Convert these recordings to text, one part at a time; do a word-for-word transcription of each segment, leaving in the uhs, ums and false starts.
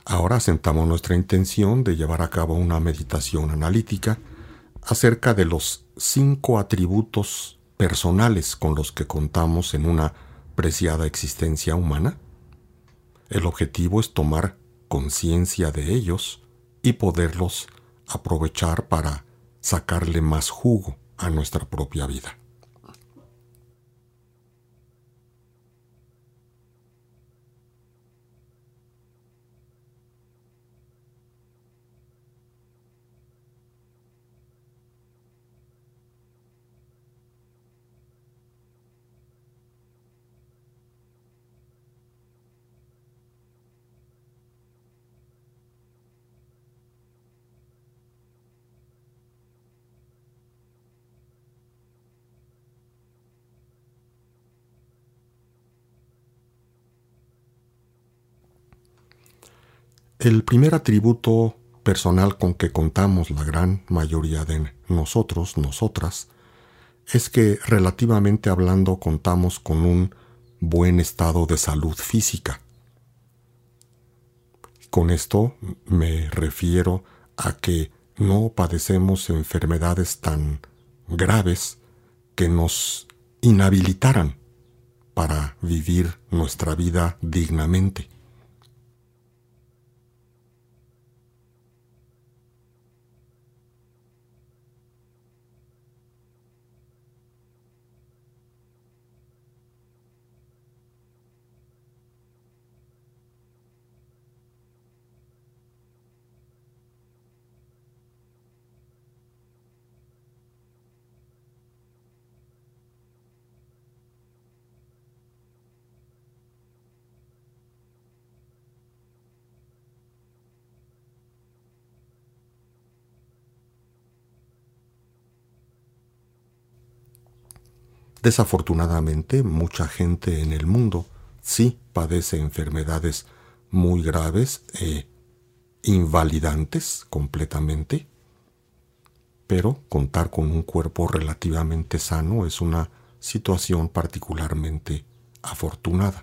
Ahora sentamos nuestra intención de llevar a cabo una meditación analítica acerca de los cinco atributos personales con los que contamos en una preciada existencia humana. El objetivo es tomar conciencia de ellos y poderlos aprovechar para sacarle más jugo a nuestra propia vida. El primer atributo personal con que contamos la gran mayoría de nosotros, nosotras, es que relativamente hablando contamos con un buen estado de salud física. Con esto me refiero a que no padecemos enfermedades tan graves que nos inhabilitaran para vivir nuestra vida dignamente. Desafortunadamente, mucha gente en el mundo sí padece enfermedades muy graves e invalidantes completamente, pero contar con un cuerpo relativamente sano es una situación particularmente afortunada.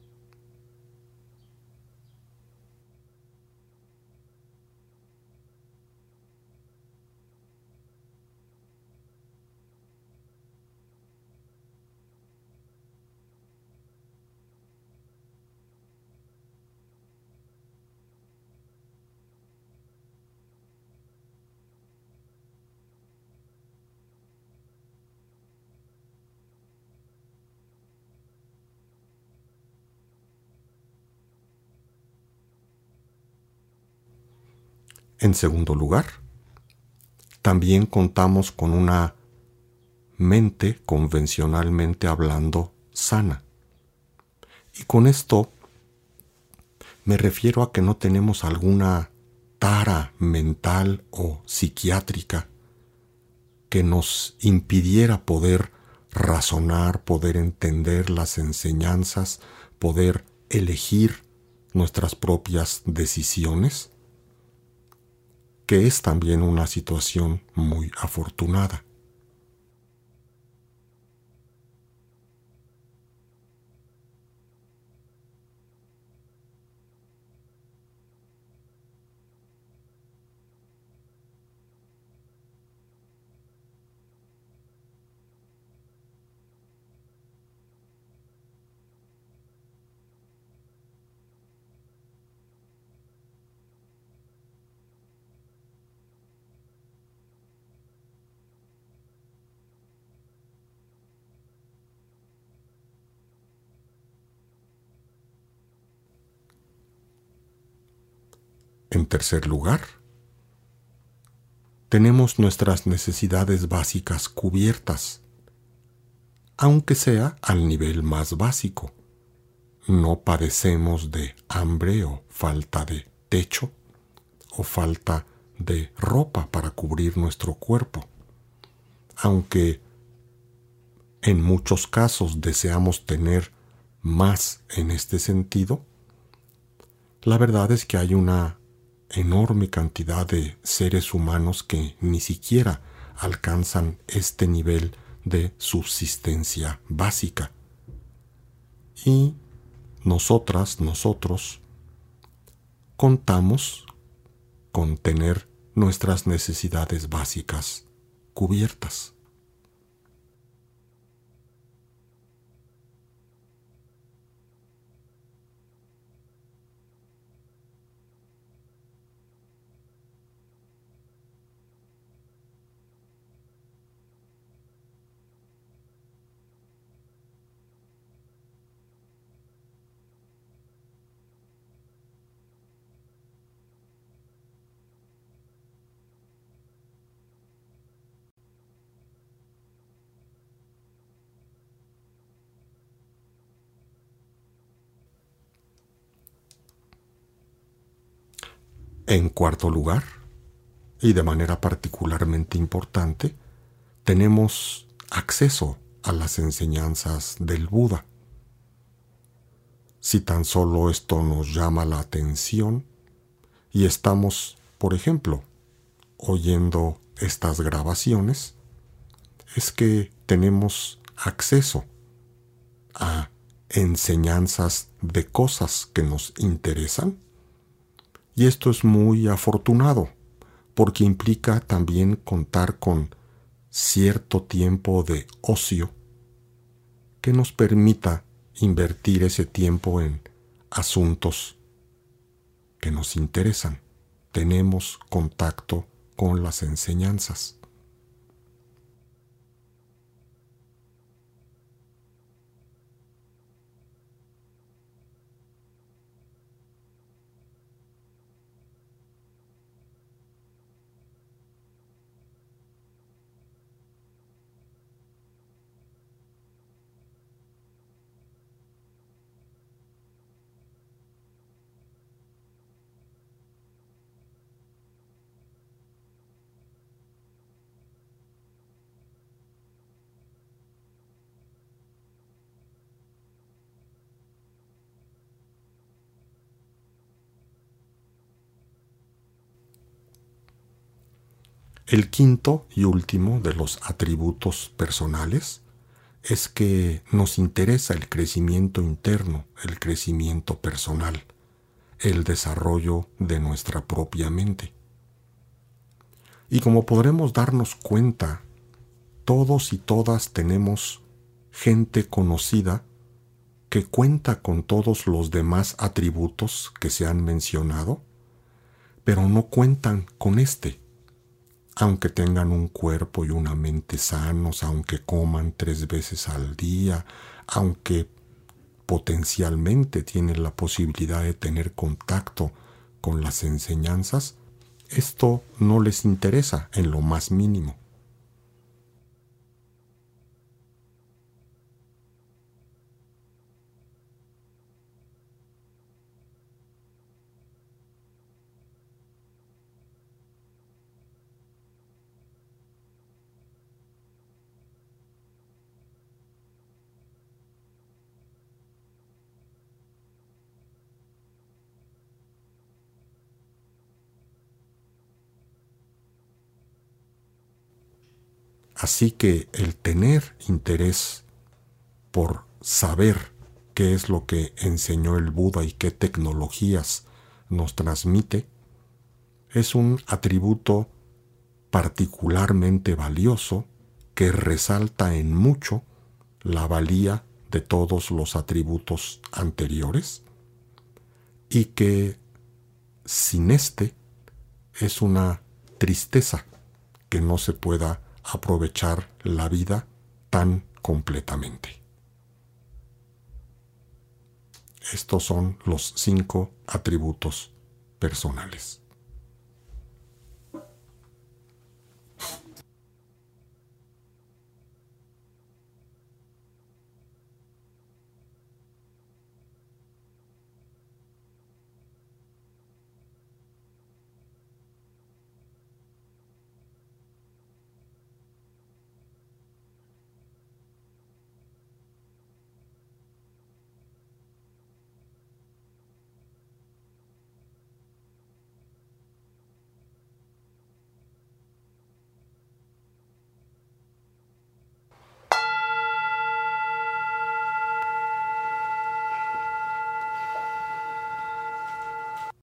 En segundo lugar, también contamos con una mente convencionalmente hablando sana. Y con esto me refiero a que no tenemos alguna tara mental o psiquiátrica que nos impidiera poder razonar, poder entender las enseñanzas, poder elegir nuestras propias decisiones, que es también una situación muy afortunada. En tercer lugar, tenemos nuestras necesidades básicas cubiertas, aunque sea al nivel más básico. No padecemos de hambre o falta de techo o falta de ropa para cubrir nuestro cuerpo. Aunque en muchos casos deseamos tener más en este sentido, la verdad es que hay una enorme cantidad de seres humanos que ni siquiera alcanzan este nivel de subsistencia básica. Y nosotras, nosotros, contamos con tener nuestras necesidades básicas cubiertas. En cuarto lugar, y de manera particularmente importante, tenemos acceso a las enseñanzas del Buda. Si tan solo esto nos llama la atención y estamos, por ejemplo, oyendo estas grabaciones, es que tenemos acceso a enseñanzas de cosas que nos interesan. Y esto es muy afortunado, porque implica también contar con cierto tiempo de ocio que nos permita invertir ese tiempo en asuntos que nos interesan. Tenemos contacto con las enseñanzas. El quinto y último de los atributos personales es que nos interesa el crecimiento interno, el crecimiento personal, el desarrollo de nuestra propia mente. Y como podremos darnos cuenta, todos y todas tenemos gente conocida que cuenta con todos los demás atributos que se han mencionado, pero no cuentan con este. Aunque tengan un cuerpo y una mente sanos, aunque coman tres veces al día, aunque potencialmente tienen la posibilidad de tener contacto con las enseñanzas, esto no les interesa en lo más mínimo. Así que el tener interés por saber qué es lo que enseñó el Buda y qué tecnologías nos transmite es un atributo particularmente valioso que resalta en mucho la valía de todos los atributos anteriores y que sin este es una tristeza que no se pueda aprovechar la vida tan completamente. Estos son los cinco atributos personales.